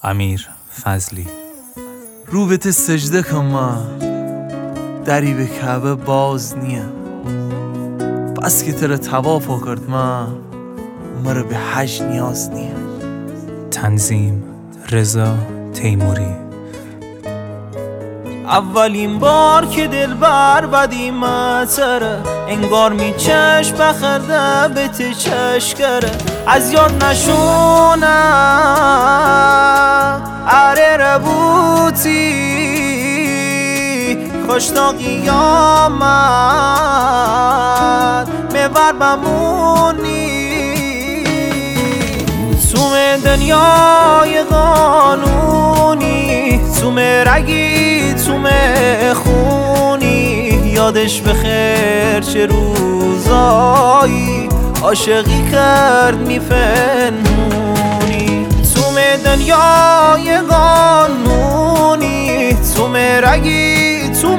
امیر فضلی. رو بهت سجده کما دری به کعبه باز نیه، بس که تره تواف کرد ما مرا به حج نیاز نیه. تنظیم رضا تیموری. اولین بار که دل بر بدی متره، انگار می چشم بخرده به ته چشکره، از یاد نشونه اره ربوتی خوشتا قیامت میبر بمونی تو دنیای قانونی، تو رگی تو خونی، یادش بخیر چه روزایی عاشقی کرد میفنمونی. تو دنیای قانونی، تو رگی تو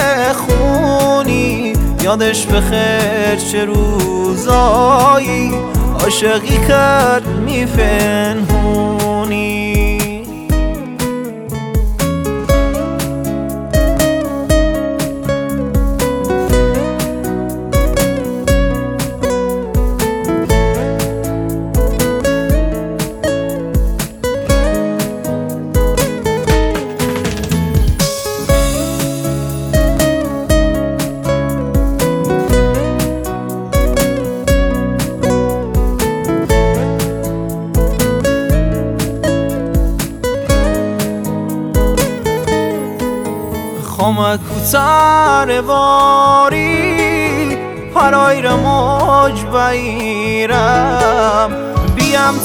خونی، یادش بخیر چه روزایی عاشقی کرد میفنمونی. خمک کوتر واری پرایر موج بایرم، بیم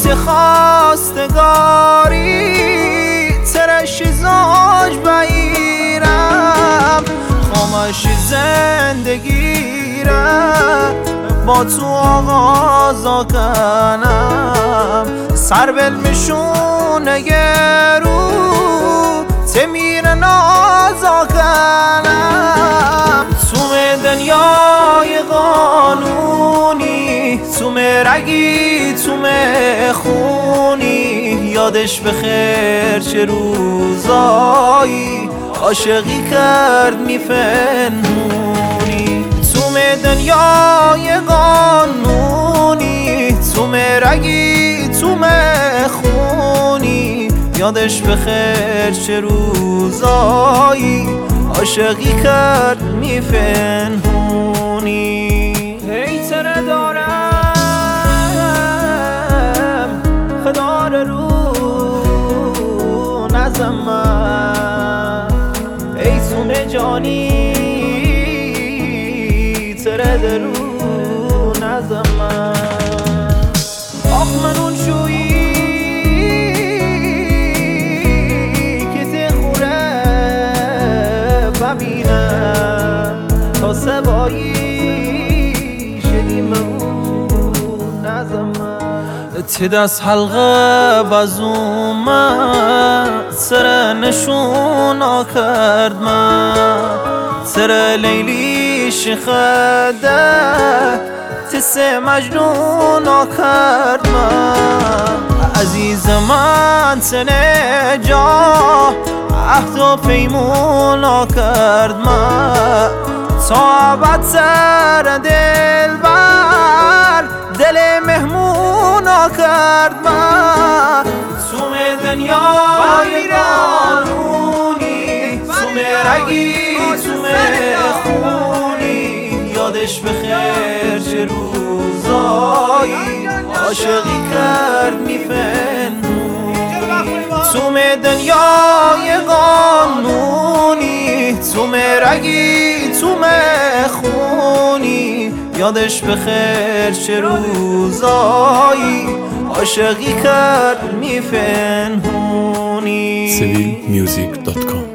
تخواستگاری ترش زوج بایرم، خمش زندگی را با تو آغازا کنم، سر بلمشونه رو تمیر نازا کنم. تو دنیای قانونی، تو رگی تو خونی، یادش بخیر چه روزایی عاشقی کرد میفنمونی. تو دنیای قانونی، تو رگی تو خونی، یادش بخیر چه روزایی عاشقی کرد میفنمونی. هی تره دارم خدار رو نزم من، ای سونه جانی تره درو نزم من، آخ من اون شویی تا سبایی شدیم اون نزمن، تی دست حلقه بزومن سر نشون کرد من، سر لیلی شخده تی سه مجنون کرد من، عزیز من تنه جا عهد و پیمون کرد من، تا ابد سر دل بر دل مهمون کرد من. تو دنیای قانونی، تو رگی تو خونی، یادش بخیر چه روزایی عاشقی کرد میفنمونی. تو دنیای قانونی، تو رگی تو خونی، یادش بخیر چه روزایی عاشقی کرد میفنمونی. civilmusic.com